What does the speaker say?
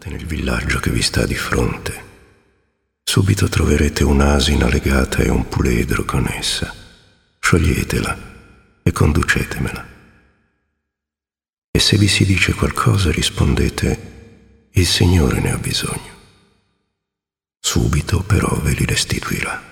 Andate nel villaggio che vi sta di fronte. Subito troverete un'asina legata e un puledro con essa. Scioglietela e conducetemela. E se vi si dice qualcosa rispondete: il Signore ne ha bisogno. Subito però ve li restituirà.